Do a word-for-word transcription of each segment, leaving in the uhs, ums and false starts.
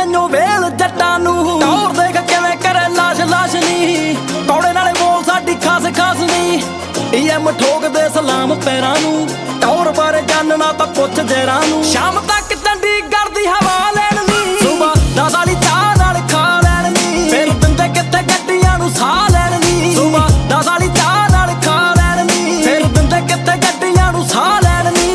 ਤੈਨੂੰ ਵੇਲ ਜੱਟਾਂ ਨੂੰ ਟੌਰ ਦੇਖ ਕਿਵੇਂ ਕਰੇ ਲਾਸ਼ ਲਾਸ਼ ਨੀ ਕੌੜੇ ਨਾਲੇ ਬੋਲ ਸਾਡੀ ਖਾਸ ਖਾਸ ਨੀ ਈਐਮ ਠੋਕਦੇ ਸਲਾਮ ਪੈਰਾਂ ਨੂੰ ਟੌਰ ਬਾਰੇ ਜਾਣਨਾ ਤਾਂ ਪੁੱਛ ਜੇਰਾਂ ਨੂੰ ਸ਼ਾਮ ਤੱਕ ਚੰਡੀਗੜ੍ਹ ਦੀ ਹਵਾ ਲੈਣ ਨੀ ਸੁਬਾ ਦਸ ਵਾਲੀ ਚਾਹ ਨਾਲ ਖਾ ਲੈਣ ਨੀ ਫਿਰ ਦਿੰਦੇ ਕਿੱਥੇ ਗੱਡੀਆਂ ਨੂੰ ਸਾਹ ਲੈਣ ਨੀ ਸੁਬਾ ਦਸ ਵਾਲੀ ਚਾਹ ਨਾਲ ਖਾ ਲੈਣ ਨੀ ਫਿਰ ਦਿੰਦੇ ਕਿੱਥੇ ਗੱਡੀਆਂ ਨੂੰ ਸਾਹ ਲੈਣ ਨੀ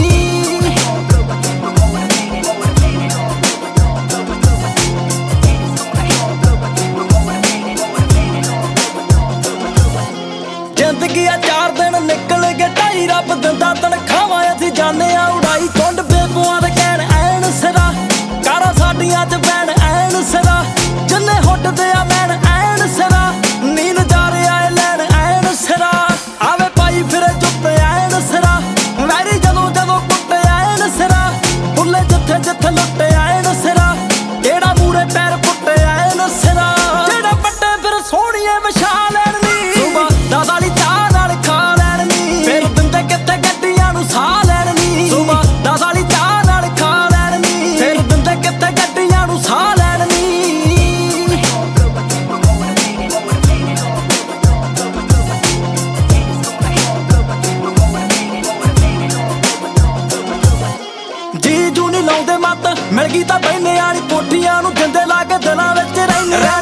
ਜ਼ਿੰਦਗੀ ਆ ਚਾਰ ਦਿਨ ਨਿਕਲ ਗਏ ਢਾਈ ਰੱਬ ਦਿੰਦਾ ਤਨਖਾਹਾਂ ਅਸੀਂ ਜਾਣੇ ਆ ਉਡਾਈ ਕੁੰਡ ਬੇਬੂਆਂ ਦੇ ਕਹਿਣ ਐਨ ਸਿਰਾ ਕਾਰਾਂ ਸਾਡੀਆਂ ਚ ਬੈਣ ਐਨ ਸਿਰਾ ਜਿੰਨੇ ਹੁੱਟਦੇ ਆ ਲੈਣ ਐਨ ਸਿਰਾ ਨੀਂਦ ਜਾ ਰਿਹਾ ਏ ਲੈਣ ਐਨ ਸਿਰਾ ਆਵੇ ਪਾਈ ਫਿਰੇ ਜੁੱਤੇ ਐਨ ਸਿਰਾ ਵੈਰੀ ਜਦੋਂ ਜਦੋਂ ਕੁੱਟੇ ਐਨ ਸਿਰਾ ਬੁੱਲੇ ਜਿੱਥੇ ਜਿੱਥੇ ਲੁੱਟੇ ਐਨ ਸਿਰਾ ਕਿਹੜਾ ਮੂਰੇ ਪੈਰ ਪੁੱਟੇ ਐਨ ਸਿਰਾ ਜਿਹੜਾ ਪੱਟੇ ਫਿਰ ਸੋਹਣੀਏ ਵਿਛਾ ਲੈਣ ਨੀ ਸੁਬਾ ਦਸ ਵਾਲੀ ਚਾਹ ਨਾਲ ਖਾ ਲੈਣ ਨੀ ਫਿਰ ਦਿੰਦੇ ਕਿੱਥੇ ਗੱਡੀਆਂ ਨੂੰ ਸਾਹ ਲੈਣ ਨੀ ਸੁਬਾ ਦਸ ਵਾਲੀ ਚਾਹ ਨਾਲ ਖਾ ਲੈਣ ਨੀ ਫਿਰ ਦਿੰਦੇ ਕਿੱਥੇ ਗੱਡੀਆਂ ਨੂੰ ਸਾਹ ਲੈਣ ਨੀ ਜੀ ਜੂ ਨੀ ਲਾਉਂਦੇ ਮੱਤ ਮਿਲ ਗਈ ਤਾਂ ਬੈਨੇ ਵਾਲੀ ਕੋਠੀਆਂ ਨੂੰ ਜਿੰਦੇ ਲਾ ਕੇ ਦਿਲਾਂ ਵਿੱਚ ਰਹਿੰਦੇ